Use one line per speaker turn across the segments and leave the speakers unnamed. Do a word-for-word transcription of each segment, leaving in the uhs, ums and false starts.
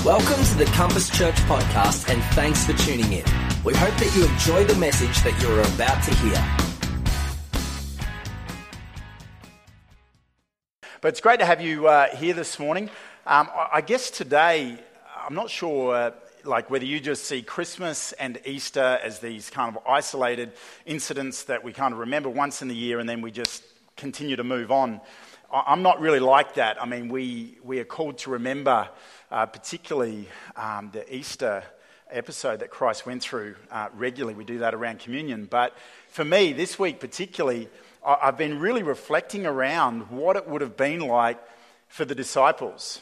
Welcome to the Compass Church podcast, and thanks for tuning in. We hope that you enjoy the message that you're about to hear.
But it's great to have you uh, here this morning. Um, I guess today, I'm not sure uh, like whether you just see Christmas and Easter as these kind of isolated incidents that we kind of remember once in the year and then we just continue to move on. I'm not really like that. I mean, we, we are called to remember uh, particularly um, the Easter episode that Christ went through uh, regularly. We do that around communion. But for me, this week particularly, I, I've been really reflecting around what it would have been like for the disciples.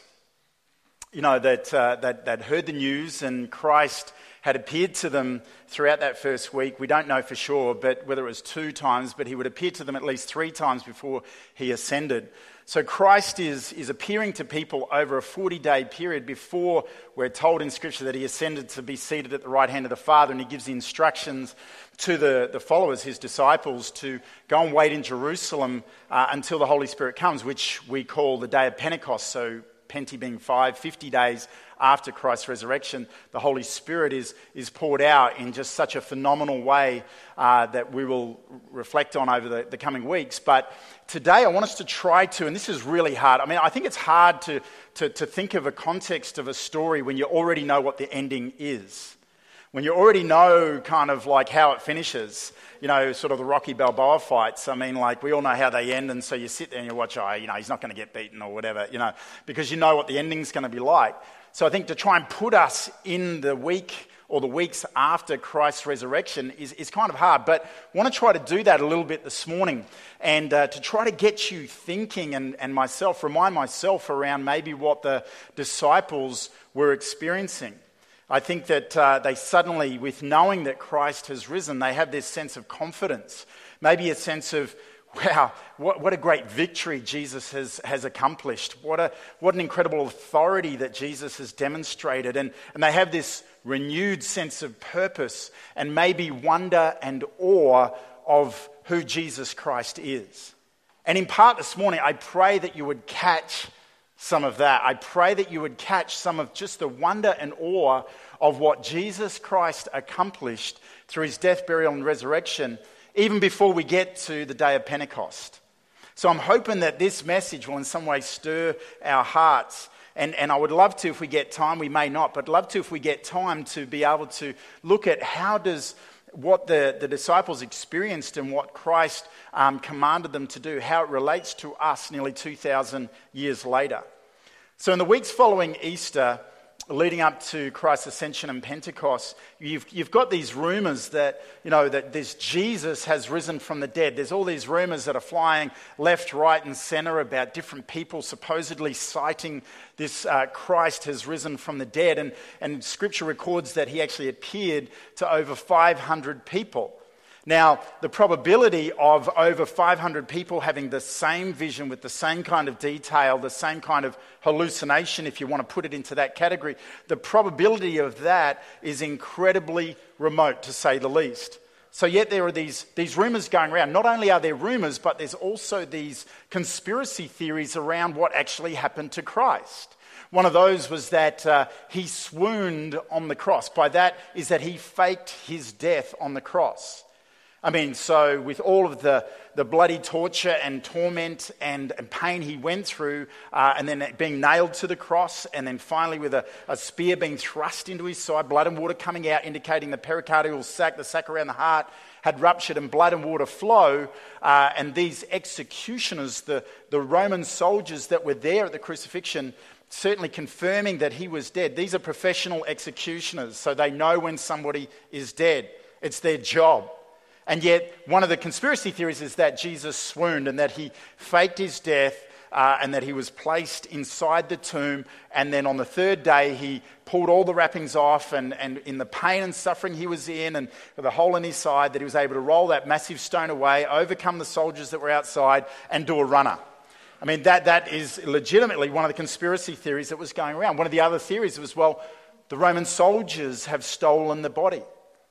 You know, that, uh, that, that heard the news and Christ had appeared to them throughout that first week. We don't know for sure, but whether it was two times, but he would appear to them at least three times before he ascended. So Christ is, is appearing to people over a forty-day period before we're told in Scripture that he ascended to be seated at the right hand of the Father, and he gives the instructions to the, the followers, his disciples, to go and wait in Jerusalem uh, until the Holy Spirit comes, which we call the day of Pentecost. So Penti being five, fifty days after Christ's resurrection, the Holy Spirit is, is poured out in just such a phenomenal way uh, that we will reflect on over the, the coming weeks. But today I want us to try to, and this is really hard. I mean, I think it's hard to, to, to think of a context of a story when you already know what the ending is. When you already know kind of like how it finishes, you know, sort of the Rocky Balboa fights. I mean, like, we all know how they end, and so you sit there and you watch, oh, you know, he's not going to get beaten or whatever, you know, because you know what the ending's going to be like. So I think to try and put us in the week or the weeks after Christ's resurrection is, is kind of hard, but I want to try to do that a little bit this morning and uh, to try to get you thinking and, and myself, remind myself around maybe what the disciples were experiencing. I think that uh, they suddenly, with knowing that Christ has risen, they have this sense of confidence, maybe a sense of, wow, what, what a great victory Jesus has, has accomplished. What a what an incredible authority that Jesus has demonstrated. And, and they have this renewed sense of purpose and maybe wonder and awe of who Jesus Christ is. And in part this morning, I pray that you would catch some of that. I pray that you would catch some of just the wonder and awe of what Jesus Christ accomplished through his death, burial, and resurrection, even before we get to the day of Pentecost. So I'm hoping that this message will in some way stir our hearts. And, and I would love to, if we get time, we may not, but love to, if we get time, to be able to look at how does what the, the disciples experienced and what Christ um, commanded them to do, how it relates to us nearly two thousand years later. So in the weeks following Easter, leading up to Christ's ascension and Pentecost, you've you've got these rumors that, you know, that this Jesus has risen from the dead. There's all these rumors that are flying left, right, and center about different people supposedly citing this uh, Christ has risen from the dead. And, and Scripture records that he actually appeared to over five hundred people. Now, the probability of over five hundred people having the same vision with the same kind of detail, the same kind of hallucination, if you want to put it into that category, the probability of that is incredibly remote, to say the least. So yet there are these, these rumors going around. Not only are there rumors, but there's also these conspiracy theories around what actually happened to Christ. One of those was that uh, he swooned on the cross. By that is that he faked his death on the cross. I mean, so with all of the, the bloody torture and torment and, and pain he went through, uh, and then being nailed to the cross, and then finally with a, a spear being thrust into his side, blood and water coming out, indicating the pericardial sac, the sac around the heart, had ruptured and blood and water flow, uh, and these executioners, the, the Roman soldiers that were there at the crucifixion, certainly confirming that he was dead. These are professional executioners, so they know when somebody is dead. It's their job. And yet, one of the conspiracy theories is that Jesus swooned and that he faked his death uh, and that he was placed inside the tomb. And then on the third day, he pulled all the wrappings off, and, and in the pain and suffering he was in and with a hole in his side, that he was able to roll that massive stone away, overcome the soldiers that were outside, and do a runner. I mean, that that is legitimately one of the conspiracy theories that was going around. One of the other theories was, well, the Roman soldiers have stolen the body.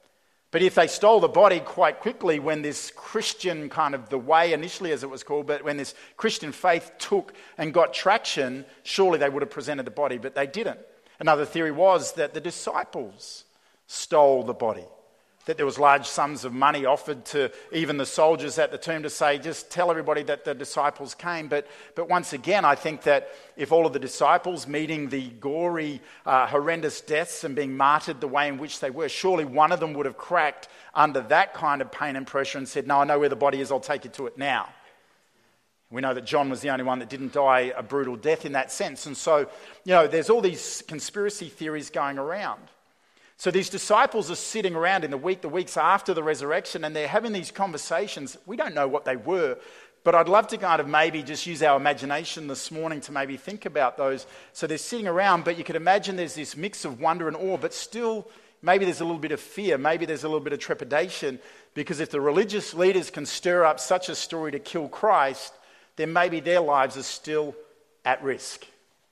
But if they stole the body quite quickly, when this Christian kind of, the way initially as it was called, but when this Christian faith took and got traction, surely they would have presented the body, but they didn't. Another theory was that the disciples stole the body, that there was large sums of money offered to even the soldiers at the tomb to say, just tell everybody that the disciples came. But but once again, I think that if all of the disciples meeting the gory, uh, horrendous deaths and being martyred the way in which they were, surely one of them would have cracked under that kind of pain and pressure and said, no, I know where the body is, I'll take you to it now. We know that John was the only one that didn't die a brutal death in that sense. And so, you know, there's all these conspiracy theories going around. So these disciples are sitting around in the week, the weeks after the resurrection, and they're having these conversations. We don't know what they were, but I'd love to kind of maybe just use our imagination this morning to maybe think about those. So they're sitting around, but you could imagine there's this mix of wonder and awe, but still maybe there's a little bit of fear, maybe there's a little bit of trepidation, because if the religious leaders can stir up such a story to kill Christ, then maybe their lives are still at risk.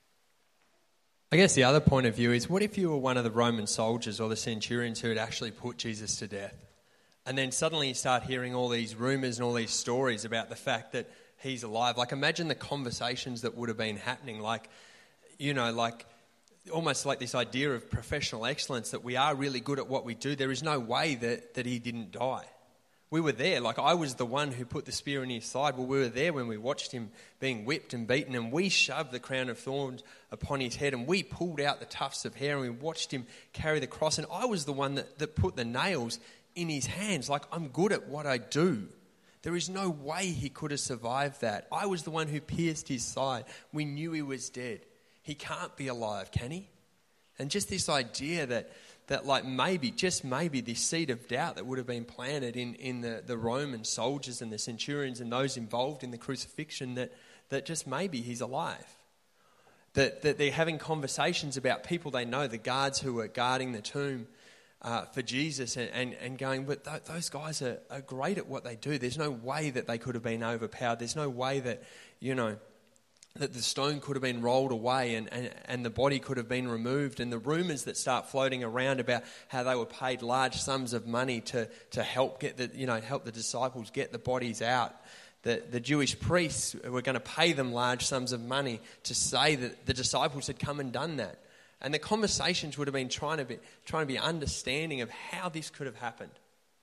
I guess the other point of view is, what if you were one of the Roman soldiers or the centurions who had actually put Jesus to death? And then suddenly you start hearing all these rumours and all these stories about the fact that he's alive. Like, imagine the conversations that would have been happening. Like, you know, like almost like this idea of professional excellence, that we are really good at what we do. There is no way that, that he didn't die. We were there. Like, I was the one who put the spear in his side. Well, we were there when we watched him being whipped and beaten, and we shoved the crown of thorns upon his head, and we pulled out the tufts of hair, and we watched him carry the cross. And I was the one that, that put the nails in his hands. Like, I'm good at what I do. There is no way he could have survived that. I was the one who pierced his side. We knew he was dead. He can't be alive, can he? And just this idea that that like maybe, just maybe, this seed of doubt that would have been planted in, in the, the Roman soldiers and the centurions and those involved in the crucifixion, that, that just maybe he's alive. That, that they're having conversations about people they know, the guards who are guarding the tomb uh, for Jesus, and, and, and going, but th- those guys are, are great at what they do. There's no way that they could have been overpowered. There's no way that, you know, that the stone could have been rolled away and, and, and the body could have been removed. And the rumours that start floating around about how they were paid large sums of money to, to help get the, you know, help the disciples get the bodies out. The, the Jewish priests were going to pay them large sums of money to say that the disciples had come and done that. And the conversations would have been trying to be, trying to be understanding of how this could have happened.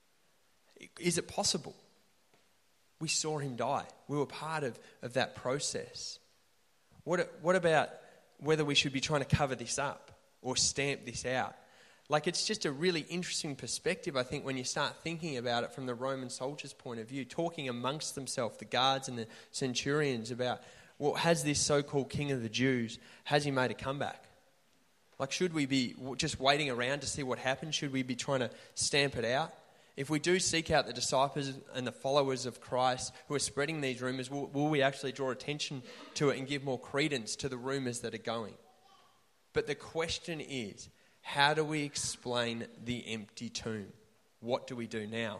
Is it possible? We saw him die. We were part of, of that process. What, what about whether we should be trying to cover this up or stamp this out? Like, it's just a really interesting perspective, I think, when you start thinking about it from the Roman soldiers' point of view, talking amongst themselves, the guards and the centurions, about, well, has this so-called king of the Jews, has he made a comeback? Like, should we be just waiting around to see what happens? Should we be trying to stamp it out? If we do seek out the disciples and the followers of Christ who are spreading these rumours, will, will we actually draw attention to it and give more credence to the rumours that are going? But the question is, how do we explain the empty tomb? What do we do now?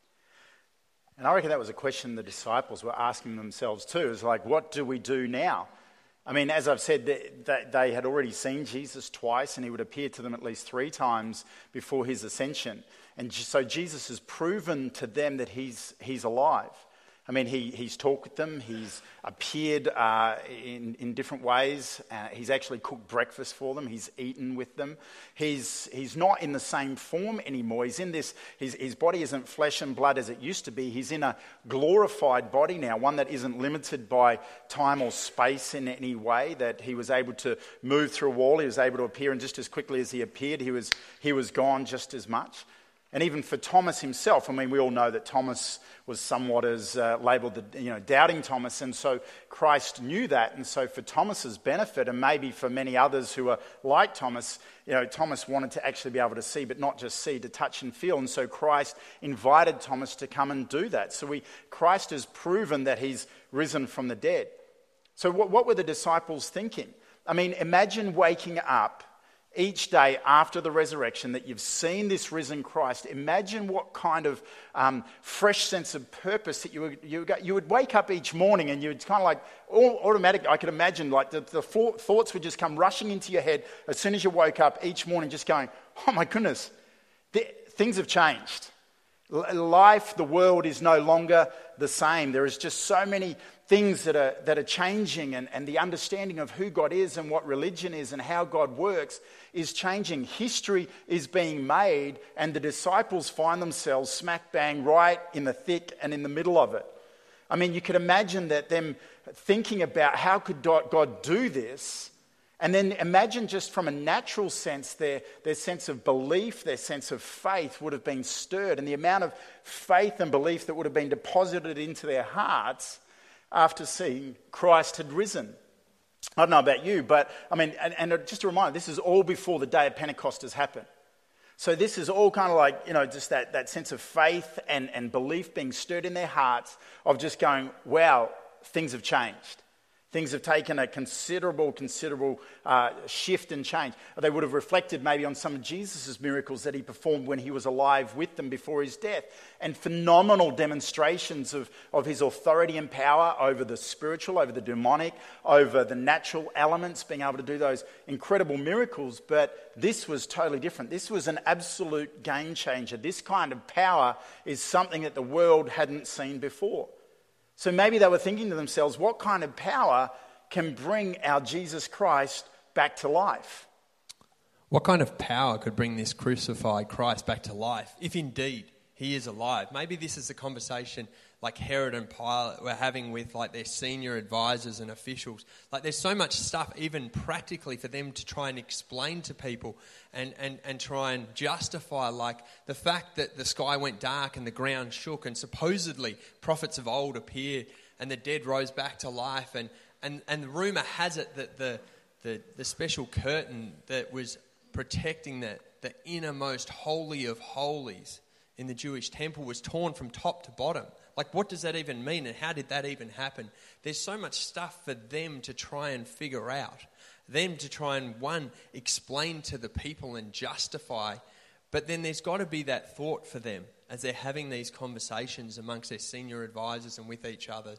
And I reckon that was a question the disciples were asking themselves too. It's like, what do we do now? I mean, as I've said, they, they had already seen Jesus twice, and he would appear to them at least three times before his ascension. And so Jesus has proven to them that he's he's alive. I mean, he, he's talked with them. He's appeared uh, in, in different ways. Uh, he's actually cooked breakfast for them. He's eaten with them. He's he's not in the same form anymore. He's in this, his, his body isn't flesh and blood as it used to be. He's in a glorified body now, one that isn't limited by time or space in any way, that he was able to move through a wall. He was able to appear, and just as quickly as he appeared, he was he was gone just as much. And even for Thomas himself, I mean, we all know that Thomas was somewhat as uh, labelled the, you know, doubting Thomas, and so Christ knew that. And so for Thomas's benefit, and maybe for many others who are like Thomas, you know, Thomas wanted to actually be able to see, but not just see, to touch and feel. And so Christ invited Thomas to come and do that. So we, Christ has proven that he's risen from the dead. So what, what were the disciples thinking? I mean, imagine waking up each day after the resurrection, that you've seen this risen Christ. Imagine what kind of um, fresh sense of purpose that you would, you, would, you would wake up each morning, and you would kind of like, all, automatic, I could imagine, like the, the thoughts would just come rushing into your head as soon as you woke up each morning, just going, oh my goodness, the, things have changed. Life, the world is no longer the same. There is just so many things that are that are changing, and, and the understanding of who God is and what religion is and how God works is changing. History is being made, and the disciples find themselves smack bang right in the thick and in the middle of it. I mean, you could imagine that them thinking about how could God do this, and then imagine just from a natural sense their, their sense of belief, their sense of faith would have been stirred, and the amount of faith and belief that would have been deposited into their hearts after seeing Christ had risen. I don't know about you, but I mean, and, and just a reminder, this is all before the day of Pentecost has happened. So this is all kind of like, you know, just that, that sense of faith and, and belief being stirred in their hearts of just going, wow, things have changed. Things have taken a considerable, considerable uh, shift and change. They would have reflected maybe on some of Jesus' miracles that he performed when he was alive with them before his death, and phenomenal demonstrations of, of his authority and power over the spiritual, over the demonic, over the natural elements, being able to do those incredible miracles. But this was totally different. This was an absolute game changer. This kind of power is something that the world hadn't seen before. So maybe they were thinking to themselves, what kind of power can bring our Jesus Christ back to life?
What kind of power could bring this crucified Christ back to life, if indeed he is alive? Maybe this is the conversation like Herod and Pilate were having with like their senior advisors and officials. Like there's so much stuff even practically for them to try and explain to people and, and, and try and justify, like the fact that the sky went dark and the ground shook and supposedly prophets of old appeared and the dead rose back to life, and, and, and the rumour has it that the, the, the special curtain that was protecting the, the innermost holy of holies in the Jewish temple was torn from top to bottom. Like, what does that even mean, and how did that even happen? There's so much stuff for them to try and figure out, them to try and, one, explain to the people and justify, but then there's got to be that thought for them as they're having these conversations amongst their senior advisors and with each other.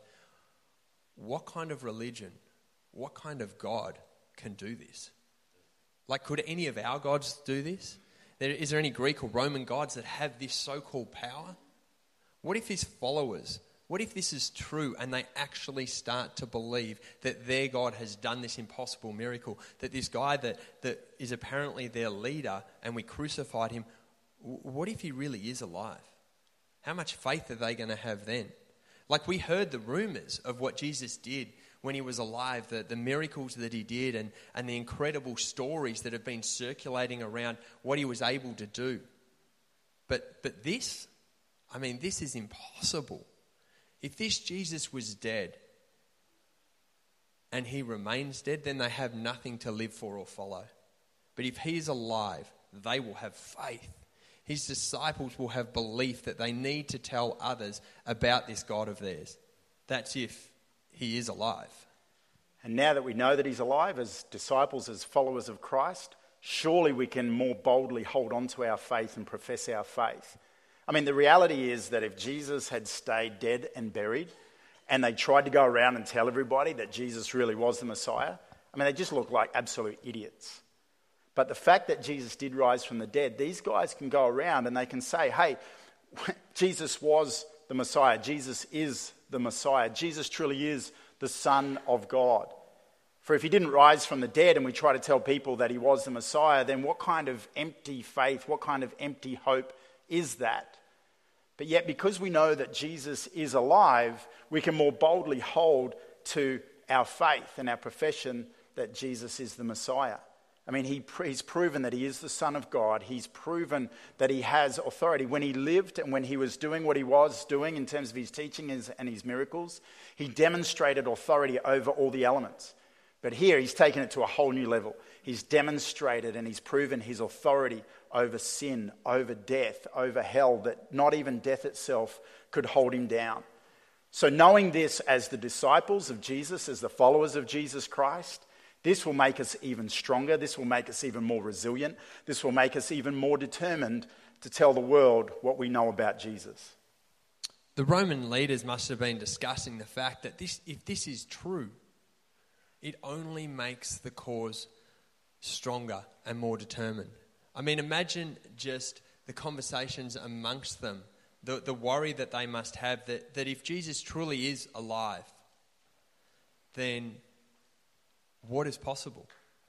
What kind of religion, what kind of God can do this? Like, could any of our gods do this? There, is there any Greek or Roman gods that have this so-called power? What if his followers, what if this is true and they actually start to believe that their God has done this impossible miracle, that this guy that, that is apparently their leader and we crucified him, what if he really is alive? How much faith are they going to have then? Like, we heard the rumors of what Jesus did when he was alive, the, the miracles that he did and, and the incredible stories that have been circulating around what he was able to do. But but this... I mean, this is impossible. If this Jesus was dead and he remains dead, then they have nothing to live for or follow. But if he is alive, they will have faith. His disciples will have belief that they need to tell others about this God of theirs. That's if he is alive.
And now that we know that he's alive, as disciples, as followers of Christ, surely we can more boldly hold on to our faith and profess our faith. I mean, the reality is that if Jesus had stayed dead and buried, and they tried to go around and tell everybody that Jesus really was the Messiah, I mean, they just look like absolute idiots. But the fact that Jesus did rise from the dead, these guys can go around and they can say, hey, Jesus was the Messiah. Jesus is the Messiah. Jesus truly is the Son of God. For if he didn't rise from the dead and we try to tell people that he was the Messiah, then what kind of empty faith, what kind of empty hope is that? But yet, because we know that Jesus is alive, we can more boldly hold to our faith and our profession that Jesus is the Messiah. I mean, he, he's proven that he is the Son of God. He's proven that he has authority. When he lived and when he was doing what he was doing in terms of his teaching and his miracles, he demonstrated authority over all the elements. But here, he's taken it to a whole new level. He's demonstrated and he's proven his authority over sin, over death, over hell, that not even death itself could hold him down. So knowing this as the disciples of Jesus, as the followers of Jesus Christ, this will make us even stronger. This will make us even more resilient. This will make us even more determined to tell the world what we know about Jesus.
The Roman leaders must have been discussing the fact that this, if this is true, it only makes the cause stronger and more determined. I mean, imagine just the conversations amongst them, the, the worry that they must have that, that if Jesus truly is alive, then what is possible?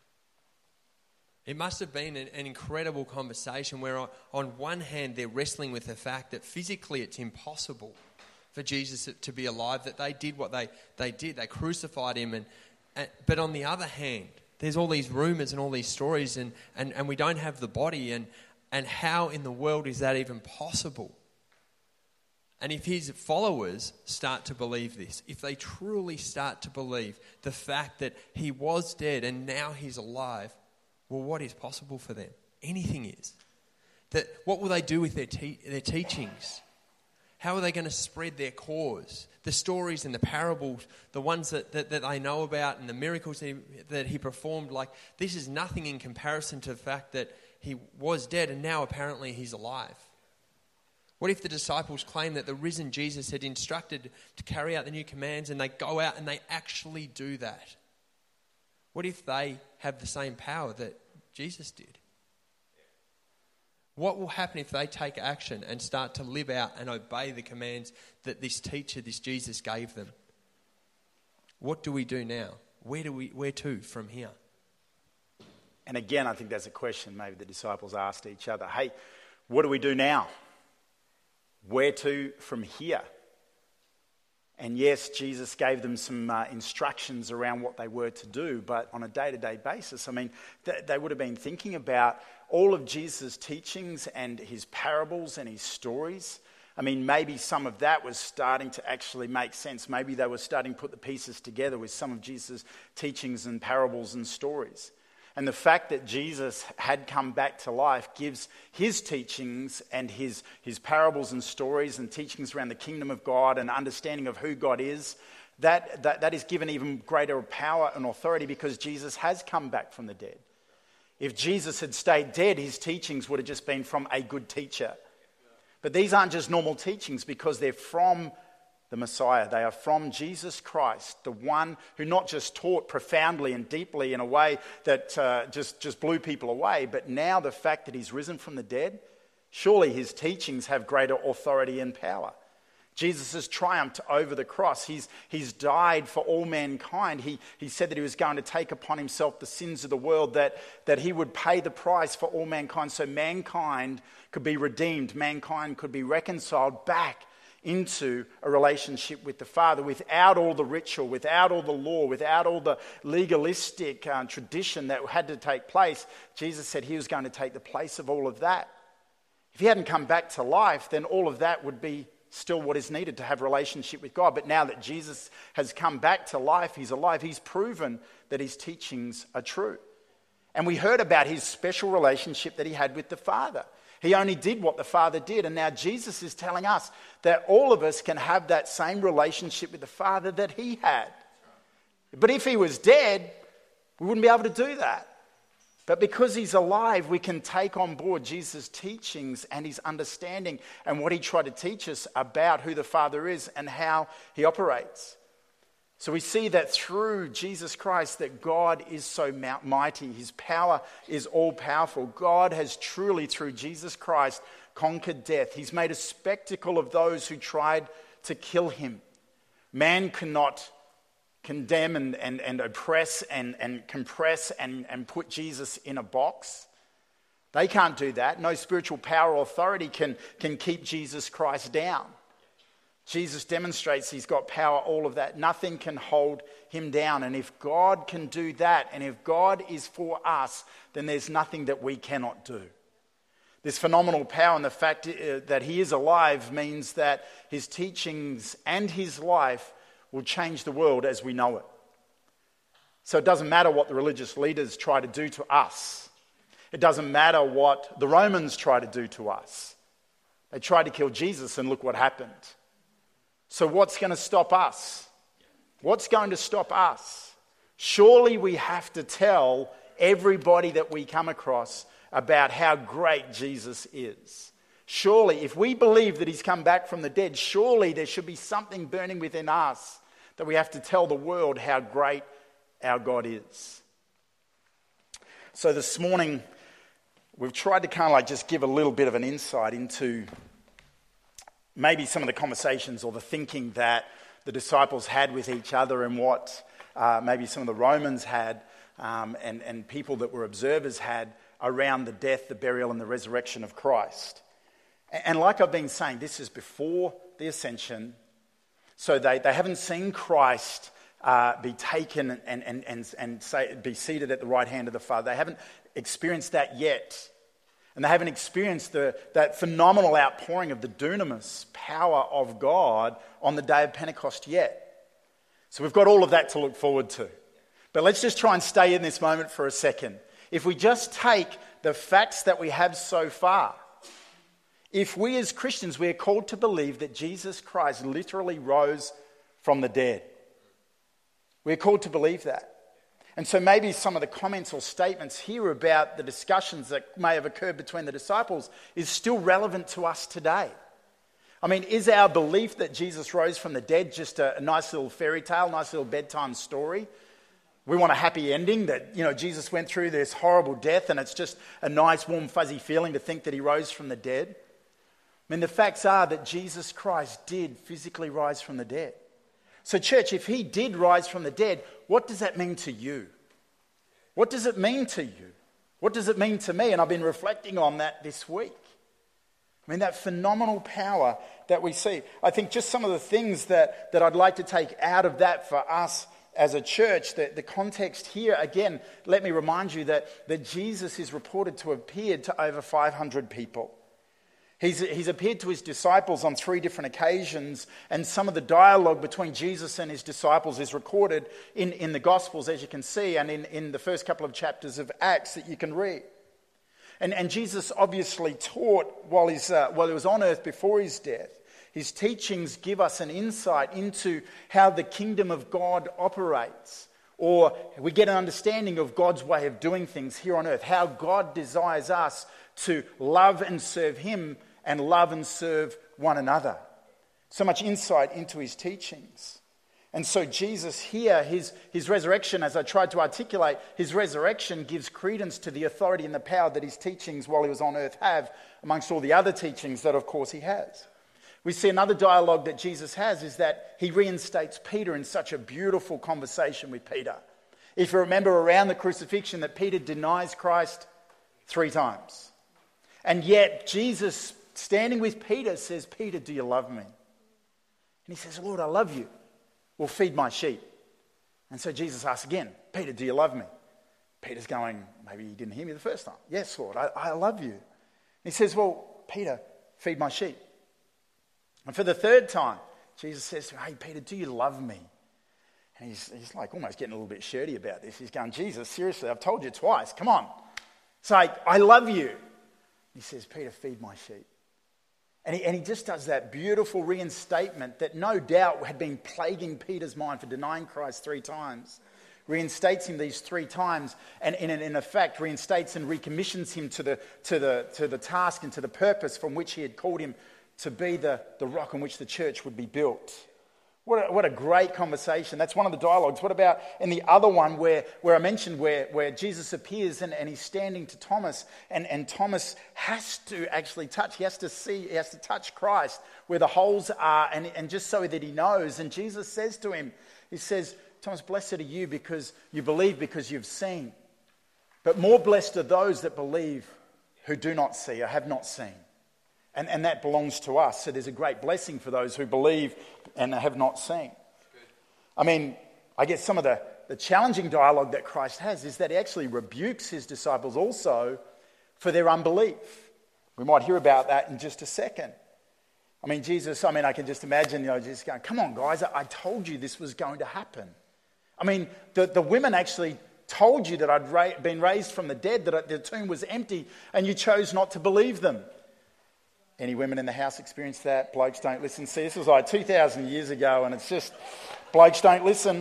It must have been an, an incredible conversation where on, on one hand they're wrestling with the fact that physically it's impossible for Jesus to be alive, that they did what they, they did. They crucified him. And, and but on the other hand, there's all these rumours and all these stories and, and, and we don't have the body. And, and how in the world is that even possible? And if his followers start to believe this, if they truly start to believe the fact that he was dead and now he's alive, well, what is possible for them? Anything is. That what will they do with their te- their teachings? How are they going to spread their cause? The stories and the parables, the ones that, that, that they know about and the miracles that he, that he performed, like this is nothing in comparison to the fact that he was dead and now apparently he's alive. What if the disciples claim that the risen Jesus had instructed to carry out the new commands and they go out and they actually do that? What if they have the same power that Jesus did? What will happen if they take action and start to live out and obey the commands that this teacher, this Jesus gave them? What do we do now? Where do we, where to from here?
And again, I think that's a question maybe the disciples asked each other. Hey, what do we do now? Where to from here? And yes, Jesus gave them some uh, instructions around what they were to do, but on a day-to-day basis, I mean, th- they would have been thinking about all of Jesus' teachings and his parables and his stories. I mean, maybe some of that was starting to actually make sense. Maybe they were starting to put the pieces together with some of Jesus' teachings and parables and stories. And the fact that Jesus had come back to life gives his teachings and his, his parables and stories and teachings around the kingdom of God and understanding of who God is, that, that, that is given even greater power and authority because Jesus has come back from the dead. If Jesus had stayed dead, his teachings would have just been from a good teacher. But these aren't just normal teachings because they're from the Messiah. They are from Jesus Christ, the one who not just taught profoundly and deeply in a way that uh, just, just blew people away, but now the fact that he's risen from the dead, surely his teachings have greater authority and power. Jesus has triumphed over the cross. He's, he's died for all mankind. He, he said that he was going to take upon himself the sins of the world, that, that he would pay the price for all mankind so mankind could be redeemed, mankind could be reconciled back into a relationship with the Father without all the ritual, without all the law, without all the legalistic uh, tradition that had to take place. Jesus said he was going to take the place of all of that. If he hadn't come back to life, then all of that would be still what is needed to have a relationship with God. But now that Jesus has come back to life, he's alive, he's proven that his teachings are true. And we heard about his special relationship that he had with the Father. He only did what the Father did. And now Jesus is telling us that all of us can have that same relationship with the Father that he had. But if he was dead, we wouldn't be able to do that. But because he's alive, we can take on board Jesus' teachings and his understanding and what he tried to teach us about who the Father is and how he operates. So we see that through Jesus Christ that God is so mighty. His power is all-powerful. God has truly, through Jesus Christ, conquered death. He's made a spectacle of those who tried to kill him. Man cannot condemn and, and, and oppress and, and compress and, and put Jesus in a box. They can't do that. No spiritual power or authority can, can keep Jesus Christ down. Jesus demonstrates he's got power, all of that. Nothing can hold him down. And if God can do that, and if God is for us, then there's nothing that we cannot do. This phenomenal power and the fact that he is alive means that his teachings and his life will change the world as we know it. So it doesn't matter what the religious leaders try to do to us. It doesn't matter what the Romans try to do to us. They tried to kill Jesus and look what happened. So what's going to stop us? What's going to stop us? Surely we have to tell everybody that we come across about how great Jesus is. Surely, if we believe that he's come back from the dead, surely there should be something burning within us that we have to tell the world how great our God is. So this morning, we've tried to kind of like just give a little bit of an insight into maybe some of the conversations or the thinking that the disciples had with each other and what uh, maybe some of the Romans had, um, and, and people that were observers had around the death, the burial, and the resurrection of Christ. And, and like I've been saying, this is before the ascension, so they, they haven't seen Christ uh, be taken and, and, and, and say, be seated at the right hand of the Father. They haven't experienced that yet. And they haven't experienced the, that phenomenal outpouring of the dunamis power of God on the day of Pentecost yet. So we've got all of that to look forward to. But let's just try and stay in this moment for a second. If we just take the facts that we have so far, if we as Christians, we are called to believe that Jesus Christ literally rose from the dead. We're called to believe that. And so maybe some of the comments or statements here about the discussions that may have occurred between the disciples is still relevant to us today. I mean, is our belief that Jesus rose from the dead just a, a nice little fairy tale, nice little bedtime story? We want a happy ending that, you know, Jesus went through this horrible death and it's just a nice, warm, fuzzy feeling to think that he rose from the dead. I mean, the facts are that Jesus Christ did physically rise from the dead. So church, if he did rise from the dead, what does that mean to you? What does it mean to you? What does it mean to me? And I've been reflecting on that this week. I mean, that phenomenal power that we see. I think just some of the things that, that I'd like to take out of that for us as a church, the, the context here, again, let me remind you that, that Jesus is reported to have appeared to over five hundred people. He's, he's appeared to his disciples on three different occasions, and some of the dialogue between Jesus and his disciples is recorded in, in the Gospels, as you can see, and in, in the first couple of chapters of Acts that you can read. And, and Jesus obviously taught while, he's, uh, while he was on earth before his death. His teachings give us an insight into how the kingdom of God operates, or we get an understanding of God's way of doing things here on earth, how God desires us to love and serve him and love and serve one another. So much insight into his teachings. And so Jesus here, his, his resurrection, as I tried to articulate, his resurrection gives credence to the authority and the power that his teachings while he was on earth have, amongst all the other teachings that of course he has. We see another dialogue that Jesus has is that he reinstates Peter in such a beautiful conversation with Peter. If you remember around the crucifixion that Peter denies Christ three times. And yet Jesus, standing with Peter, says, Peter, do you love me? And he says, Lord, I love you. Well, feed my sheep. And so Jesus asks again, Peter, do you love me? Peter's going, maybe he didn't hear me the first time. Yes, Lord, I, I love you. And he says, well, Peter, feed my sheep. And for the third time, Jesus says to him, hey, Peter, do you love me? And he's, he's like almost getting a little bit shirty about this. He's going, Jesus, seriously, I've told you twice. Come on. It's like, I love you. He says, Peter, feed my sheep. And he, and he just does that beautiful reinstatement that no doubt had been plaguing Peter's mind for denying Christ three times. Reinstates him these three times and in, in effect reinstates and recommissions him to the, to, the, to the task and to the purpose from which he had called him to be the, the rock on which the church would be built. What a, what a great conversation. That's one of the dialogues. What about in the other one where, where I mentioned where, where Jesus appears and, and he's standing to Thomas and, and Thomas has to actually touch, he has to see, he has to touch Christ where the holes are and, and just so that he knows. And Jesus says to him, he says, Thomas, blessed are you because you believe because you've seen. But more blessed are those that believe who do not see or have not seen. And, and that belongs to us. So there's a great blessing for those who believe and have not seen. I mean, I guess some of the, the challenging dialogue that Christ has is that he actually rebukes his disciples also for their unbelief. We might hear about that in just a second. I mean, Jesus, I mean, I can just imagine, you know, just going, come on, guys, I, I told you this was going to happen. I mean, the, the women actually told you that I'd ra- been raised from the dead, that I, the tomb was empty, and you chose not to believe them. Any women in the house experienced that? Blokes don't listen. See, this was like two thousand years ago, and it's just, blokes don't listen.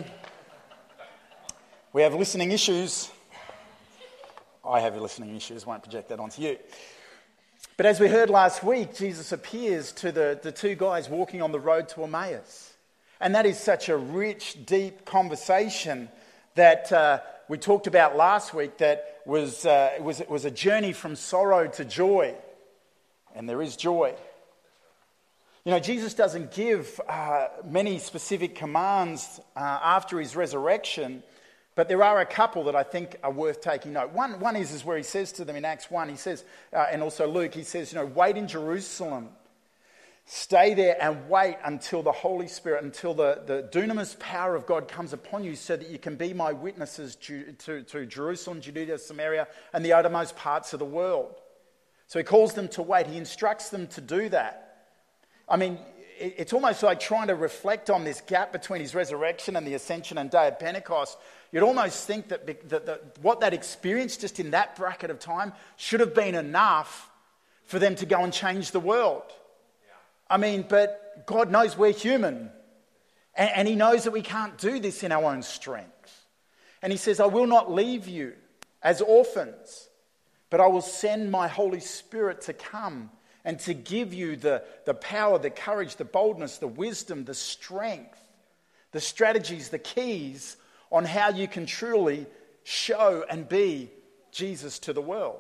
We have listening issues. I have listening issues, won't project that onto you. But as we heard last week, Jesus appears to the, the two guys walking on the road to Emmaus. And that is such a rich, deep conversation that uh, we talked about last week that was, uh, was, was a journey from sorrow to joy. And there is joy. You know, Jesus doesn't give uh, many specific commands uh, after his resurrection, but there are a couple that I think are worth taking note. One, one is, is where he says to them in Acts one, he says, uh, and also Luke, he says, you know, wait in Jerusalem. Stay there and wait until the Holy Spirit, until the, the dunamis power of God comes upon you so that you can be my witnesses to, to, to Jerusalem, Judea, Samaria, and the uttermost parts of the world. So he calls them to wait. He instructs them to do that. I mean, it, it's almost like trying to reflect on this gap between his resurrection and the ascension and day of Pentecost. You'd almost think that, that, that what that experience just in that bracket of time should have been enough for them to go and change the world. I mean, but God knows we're human. And, and he knows that we can't do this in our own strength. And he says, I will not leave you as orphans, but I will send my Holy Spirit to come and to give you the, the power, the courage, the boldness, the wisdom, the strength, the strategies, the keys on how you can truly show and be Jesus to the world.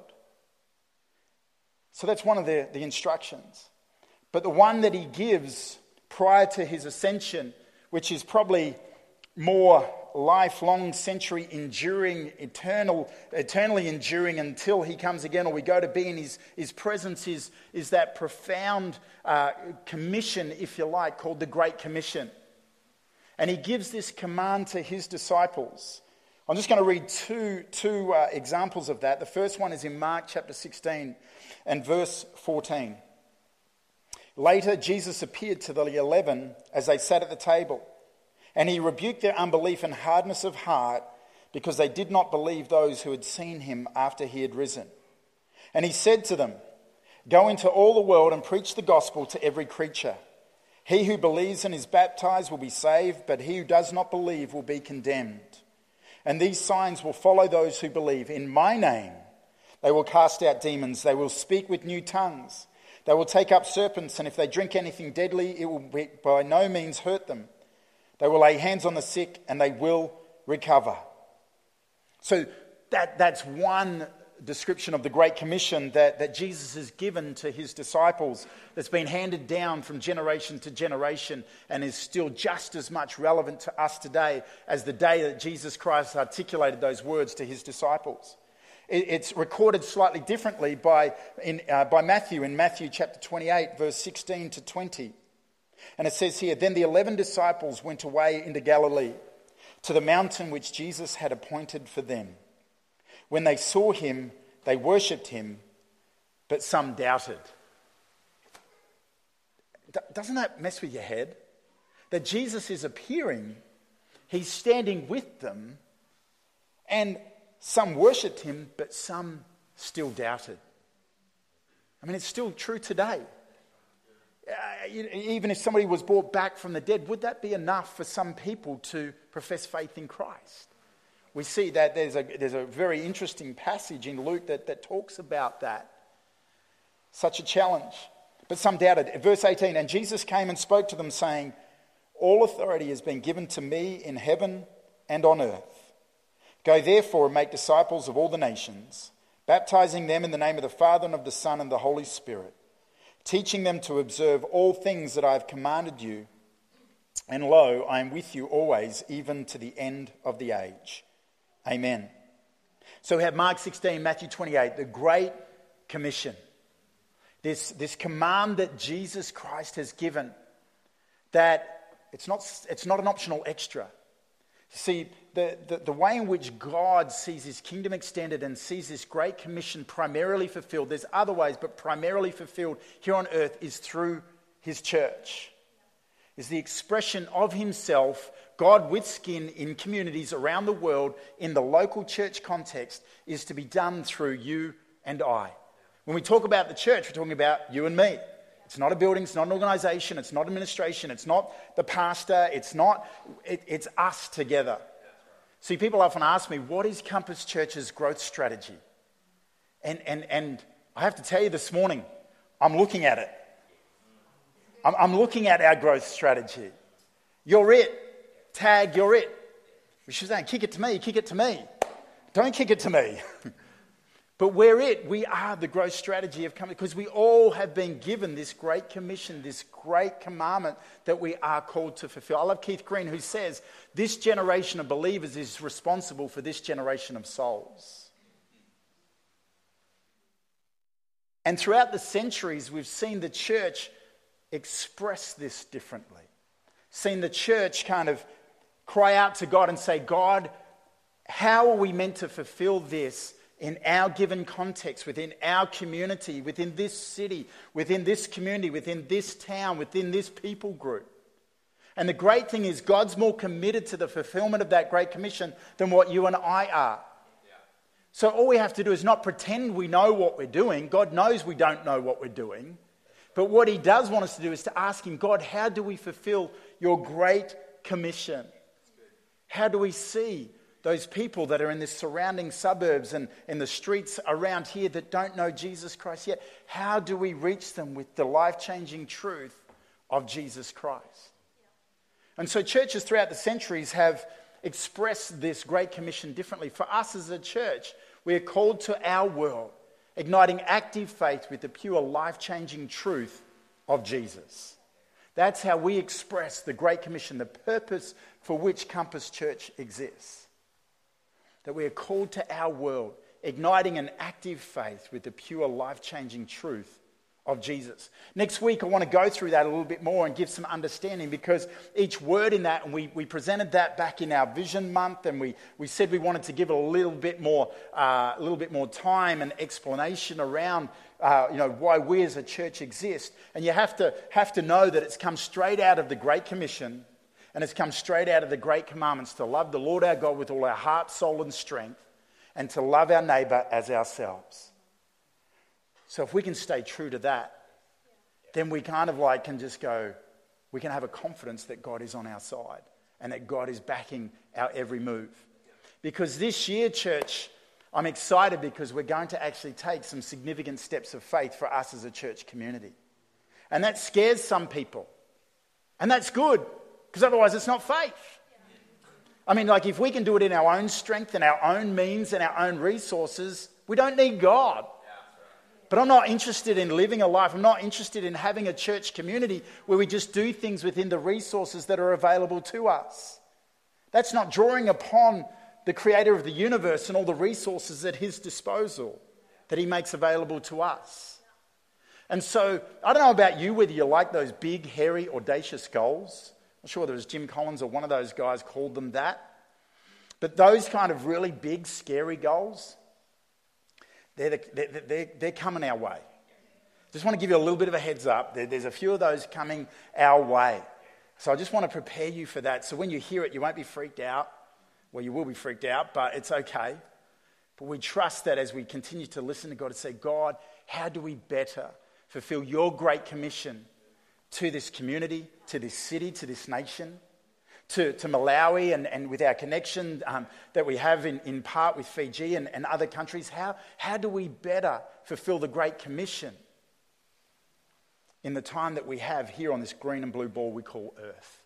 So that's one of the, the instructions. But the one that he gives prior to his ascension, which is probably more lifelong, century enduring, eternal, eternally enduring until he comes again or we go to be in his, his presence, is, is that profound uh, commission, if you like, called the Great Commission. And he gives this command to his disciples. I'm just going to read two, two uh, examples of that. The first one is in Mark chapter sixteen and verse fourteen. Later, Jesus appeared to the eleven as they sat at the table, and he rebuked their unbelief and hardness of heart because they did not believe those who had seen him after he had risen. And he said to them, go into all the world and preach the gospel to every creature. He who believes and is baptized will be saved, but he who does not believe will be condemned. And these signs will follow those who believe. In my name they will cast out demons, they will speak with new tongues. They will take up serpents, and if they drink anything deadly, it will be by no means hurt them. They will lay hands on the sick, and they will recover. So that, that's one description of the Great Commission that, that Jesus has given to his disciples that's been handed down from generation to generation and is still just as much relevant to us today as the day that Jesus Christ articulated those words to his disciples. It's recorded slightly differently by, in, uh, by Matthew in Matthew chapter twenty-eight, verse sixteen to twenty. And it says here, then the eleven disciples went away into Galilee, to the mountain which Jesus had appointed for them. When they saw him, they worshipped him, but some doubted. D- doesn't that mess with your head? That Jesus is appearing, he's standing with them, and some worshipped him, but some still doubted. I mean, it's still true today. Uh, even if somebody was brought back from the dead, would that be enough for some people to profess faith in Christ? We see that there's a, there's a very interesting passage in Luke that, that talks about that. Such a challenge. But some doubted. Verse eighteen, and Jesus came and spoke to them, saying, all authority has been given to me in heaven and on earth. Go therefore and make disciples of all the nations, baptizing them in the name of the Father and of the Son and the Holy Spirit, teaching them to observe all things that I have commanded you. And lo, I am with you always, even to the end of the age. Amen. So we have Mark sixteen, Matthew twenty-eight, the Great Commission. This, this command that Jesus Christ has given, that it's not, it's not an optional extra. See, the, the, the way in which God sees his kingdom extended and sees this Great Commission primarily fulfilled, there's other ways, but primarily fulfilled here on earth is through his church. Is the expression of himself, God with skin in communities around the world, in the local church context, is to be done through you and I. When we talk about the church, we're talking about you and me. It's not a building, it's not an organization, it's not administration, it's not the pastor, it's not, it, it's us together. See, people often ask me, what is Compass Church's growth strategy? And, and, and I have to tell you this morning, I'm looking at it. I'm, I'm looking at our growth strategy. You're it. Tag, you're it. We should say, kick it to me, kick it to me. Don't kick it to me. But we're it. We are the growth strategy of coming, because we all have been given this great commission, this great commandment that we are called to fulfill. I love Keith Green, who says, this generation of believers is responsible for this generation of souls. And throughout the centuries, we've seen the church express this differently. Seen the church kind of cry out to God and say, God, how are we meant to fulfill this in our given context, within our community, within this city, within this community, within this town, within this people group? And the great thing is, God's more committed to the fulfillment of that great commission than what you and I are. Yeah. So all we have to do is not pretend we know what we're doing. God knows we don't know what we're doing. But what he does want us to do is to ask him, God, how do we fulfill your great commission? How do we see those people that are in the surrounding suburbs and in the streets around here that don't know Jesus Christ yet? How do we reach them with the life-changing truth of Jesus Christ? And so churches throughout the centuries have expressed this great commission differently. For us as a church, we are called to our world, igniting active faith with the pure life-changing truth of Jesus. That's how we express the Great Commission, the purpose for which Compass Church exists. That we are called to our world, igniting an active faith with the pure life-changing truth of Jesus. Next week, I want to go through that a little bit more and give some understanding, because each word in that, and we, we presented that back in our Vision Month, and we, we said we wanted to give it a little bit more, uh, a little bit more time and explanation around uh, you know, why we as a church exist. And you have to have to know that it's come straight out of the Great Commission, and it's come straight out of the Great Commandments to love the Lord our God with all our heart, soul, and strength, and to love our neighbour as ourselves. So if we can stay true to that, then we kind of like can just go, we can have a confidence that God is on our side and that God is backing our every move. Because this year, church, I'm excited because we're going to actually take some significant steps of faith for us as a church community. And that scares some people. And that's good, because otherwise it's not faith. I mean, like if we can do it in our own strength and our own means and our own resources, we don't need God. But I'm not interested in living a life, I'm not interested in having a church community where we just do things within the resources that are available to us. That's not drawing upon the creator of the universe and all the resources at his disposal that he makes available to us. And so, I don't know about you, whether you like those big, hairy, audacious goals. I'm sure there was Jim Collins or one of those guys called them that. But those kind of really big, scary goals, They're, the, they're, they're, they're coming our way. Just want to give you a little bit of a heads up. There, there's a few of those coming our way. So I just want to prepare you for that. So when you hear it, you won't be freaked out. Well, you will be freaked out, but it's okay. But we trust that as we continue to listen to God and say, God, how do we better fulfill your great commission to this community, to this city, to this nation? To, to Malawi and, and with our connection um, that we have in, in part with Fiji and, and other countries, how, how do we better fulfill the Great Commission in the time that we have here on this green and blue ball we call Earth?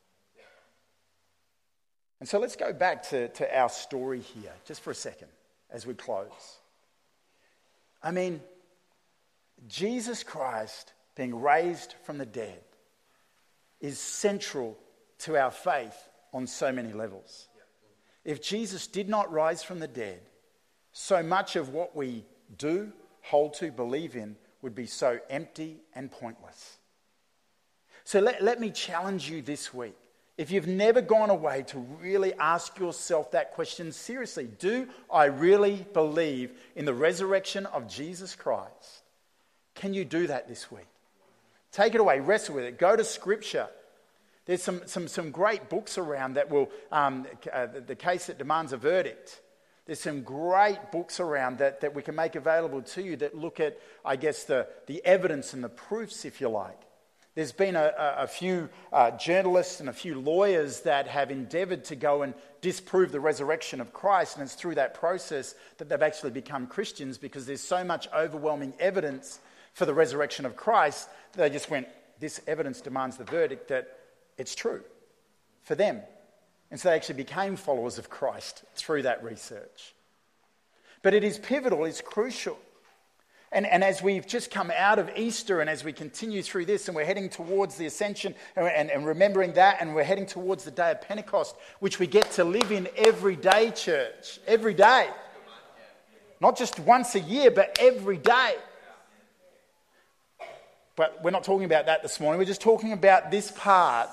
And so let's go back to, to our story here just for a second as we close. I mean, Jesus Christ being raised from the dead is central to our faith on so many levels. If Jesus did not rise from the dead, so much of what we do, hold to, believe in would be so empty and pointless. So let, let me challenge you this week. If you've never gone away to really ask yourself that question seriously, do I really believe in the resurrection of Jesus Christ? Can you do that this week? Take it away, wrestle with it, go to Scripture. There's some, some, some great books around that will, um, uh, the, the case that demands a verdict. There's some great books around that, that we can make available to you that look at, I guess, the, the evidence and the proofs, if you like. There's been a, a, a few uh, journalists and a few lawyers that have endeavoured to go and disprove the resurrection of Christ, and it's through that process that they've actually become Christians, because there's so much overwhelming evidence for the resurrection of Christ that they just went, this evidence demands the verdict that it's true for them. And so they actually became followers of Christ through that research. But it is pivotal, it's crucial. And, and as we've just come out of Easter and as we continue through this and we're heading towards the ascension and, and, and remembering that, and we're heading towards the day of Pentecost, which we get to live in every day, church, every day. Not just once a year, but every day. But we're not talking about that this morning. We're just talking about this part.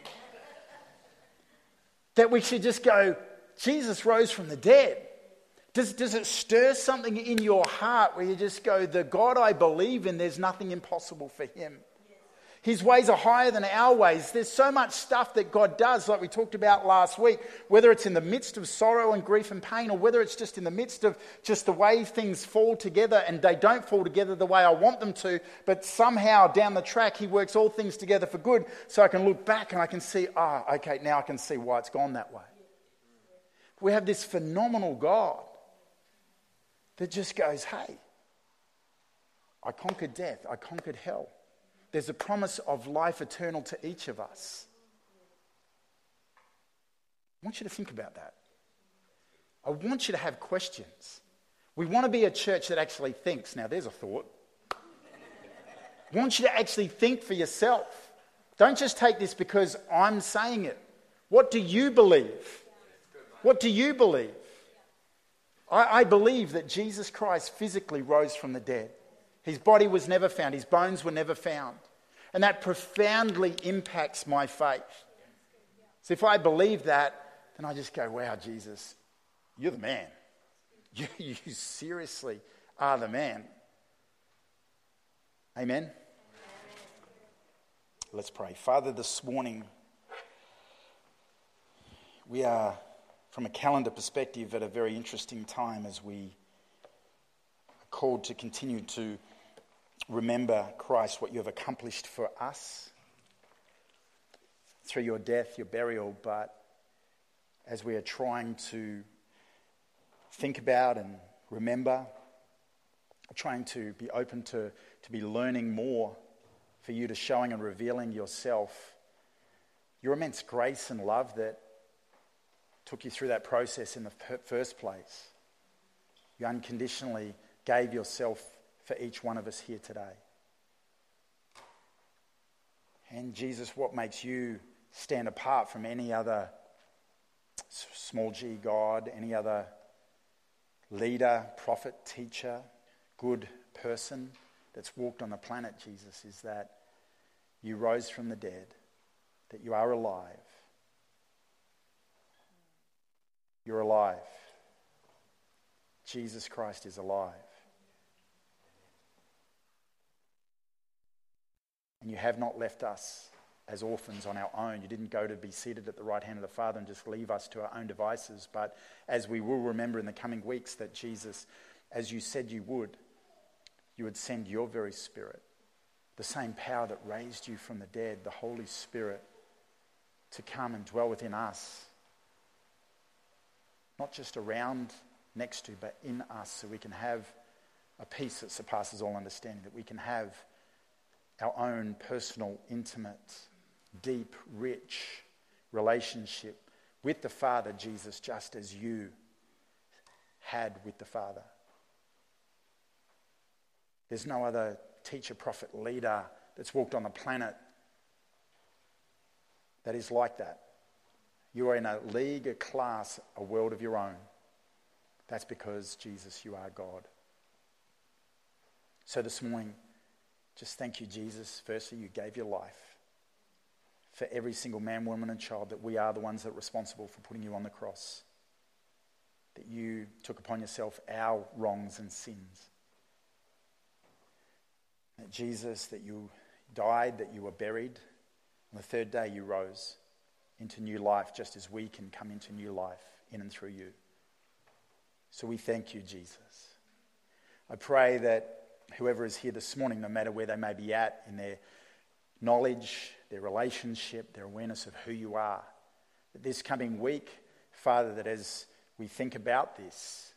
That we should just go, Jesus rose from the dead. Does, does it stir something in your heart where you just go, the God I believe in, there's nothing impossible for him? His ways are higher than our ways. There's so much stuff that God does, like we talked about last week, whether it's in the midst of sorrow and grief and pain, or whether it's just in the midst of just the way things fall together, and they don't fall together the way I want them to, but somehow down the track he works all things together for good, so I can look back and I can see, ah, oh, okay, now I can see why it's gone that way. We have this phenomenal God that just goes, hey, I conquered death, I conquered hell. There's a promise of life eternal to each of us. I want you to think about that. I want you to have questions. We want to be a church that actually thinks. Now, there's a thought. I want you to actually think for yourself. Don't just take this because I'm saying it. What do you believe? What do you believe? I, I believe that Jesus Christ physically rose from the dead. His body was never found. His bones were never found. And that profoundly impacts my faith. So if I believe that, then I just go, wow, Jesus, you're the man. You, you seriously are the man. Amen? Let's pray. Father, this morning, we are, from a calendar perspective, at a very interesting time as we are called to continue to remember, Christ, what you have accomplished for us through your death, your burial, but as we are trying to think about and remember, trying to be open to, to be learning more for you to showing and revealing yourself, your immense grace and love that took you through that process in the first place. You unconditionally gave yourself for each one of us here today. And Jesus, what makes you stand apart from any other small g God, any other leader, prophet, teacher, good person that's walked on the planet, Jesus, is that you rose from the dead, that you are alive. You're alive. Jesus Christ is alive. And you have not left us as orphans on our own. You didn't go to be seated at the right hand of the Father and just leave us to our own devices. But as we will remember in the coming weeks, that Jesus, as you said you would, you would send your very Spirit, the same power that raised you from the dead, the Holy Spirit, to come and dwell within us. Not just around, next to, but in us, so we can have a peace that surpasses all understanding, that we can have our own personal, intimate, deep, rich relationship with the Father, Jesus, just as you had with the Father. There's no other teacher, prophet, leader that's walked on the planet that is like that. You are in a league, a class, a world of your own. That's because, Jesus, you are God. So this morning, just thank you, Jesus. Firstly, you gave your life for every single man, woman, and child, that we are the ones that are responsible for putting you on the cross. That you took upon yourself our wrongs and sins. That Jesus, that you died, that you were buried. On the third day you rose into new life, just as we can come into new life in and through you. So we thank you, Jesus. I pray that whoever is here this morning, no matter where they may be at in their knowledge, their relationship, their awareness of who you are, that this coming week, Father, that as we think about this,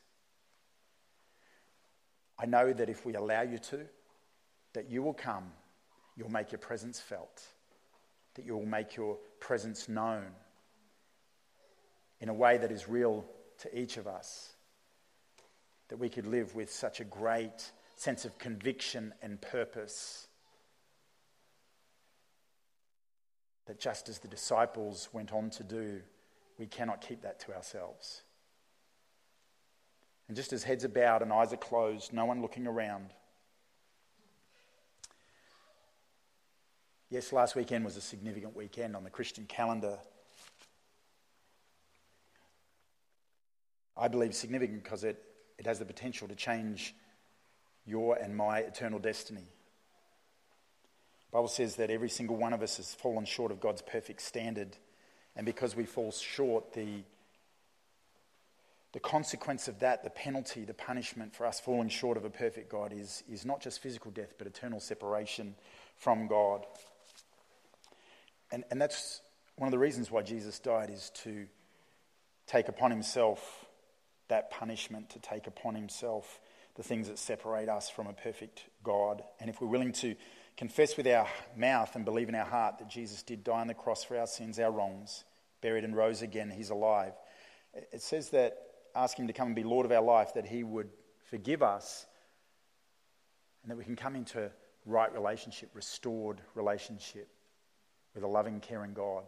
I know that if we allow you to, that you will come, you'll make your presence felt, that you will make your presence known in a way that is real to each of us. that we could live with such a great sense of conviction and purpose. That just as the disciples went on to do, we cannot keep that to ourselves. And just as heads are bowed and eyes are closed, no one looking around. Yes, last weekend was a significant weekend on the Christian calendar. I believe significant because it, it has the potential to change your and my eternal destiny. The Bible says that every single one of us has fallen short of God's perfect standard, and because we fall short, the, the consequence of that, the penalty, the punishment for us falling short of a perfect God is, is not just physical death, but eternal separation from God. And, and that's one of the reasons why Jesus died, is to take upon himself that punishment, to take upon himself the things that separate us from a perfect God. And if we're willing to confess with our mouth and believe in our heart that Jesus did die on the cross for our sins, our wrongs, buried and rose again, he's alive. It says that ask him to come and be Lord of our life, that he would forgive us and that we can come into right relationship, restored relationship with a loving, caring God.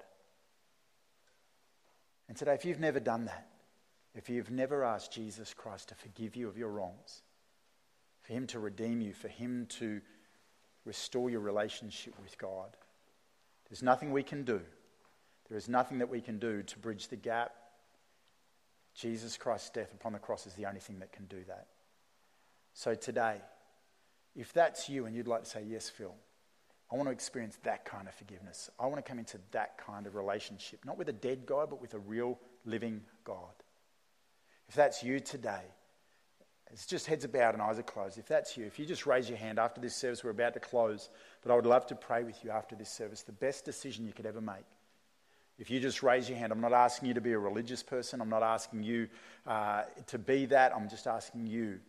And today, if you've never done that, if you've never asked Jesus Christ to forgive you of your wrongs, for him to redeem you, for him to restore your relationship with God, there's nothing we can do. There is nothing that we can do to bridge the gap. Jesus Christ's death upon the cross is the only thing that can do that. So today, if that's you and you'd like to say, yes, Phil, I want to experience that kind of forgiveness. I want to come into that kind of relationship, not with a dead God, but with a real living God. If that's you today, it's just heads are bowed and eyes are closed. If that's you, if you just raise your hand after this service, we're about to close, but I would love to pray with you after this service, the best decision you could ever make. If you just raise your hand, I'm not asking you to be a religious person. I'm not asking you uh, to be that. I'm just asking you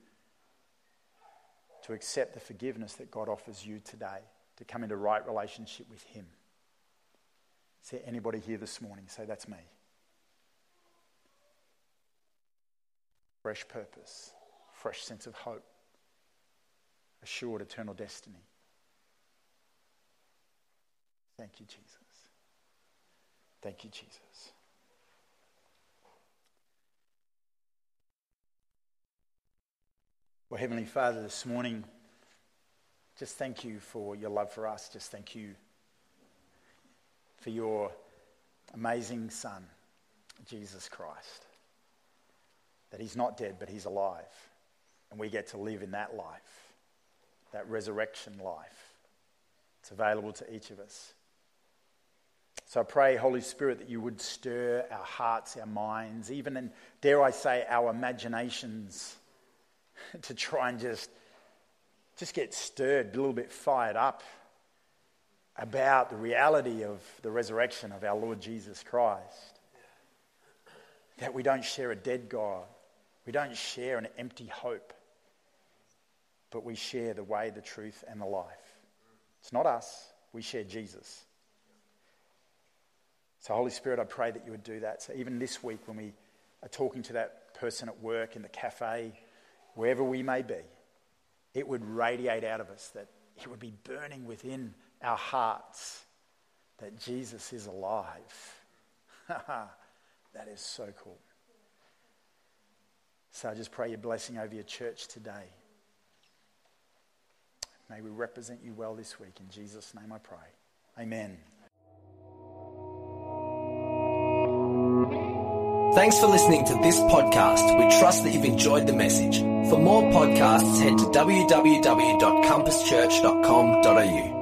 to accept the forgiveness that God offers you today, to come into right relationship with him. Is there anybody here this morning? Say, that's me. Fresh purpose, fresh sense of hope, assured eternal destiny. Thank you, Jesus. Thank you, Jesus. Well, Heavenly Father, this morning, just thank you for your love for us. Just thank you for your amazing Son, Jesus Christ. That he's not dead, but he's alive. And we get to live in that life, that resurrection life. It's available to each of us. So I pray, Holy Spirit, that you would stir our hearts, our minds, even, and dare I say, our imaginations, to try and just, just get stirred, a little bit fired up about the reality of the resurrection of our Lord Jesus Christ. That we don't share a dead God. We don't share an empty hope. But we share the way, the truth, and the life. It's not us. We share Jesus. So Holy Spirit, I pray that you would do that. So even this week when we are talking to that person at work, in the cafe, wherever we may be, it would radiate out of us, that it would be burning within our hearts that Jesus is alive. That is so cool. So I just pray your blessing over your church today. May we represent you well this week. In Jesus' name I pray. Amen.
Thanks for listening to this podcast. We trust that you've enjoyed the message. For more podcasts, head to w w w dot compass church dot com dot a u.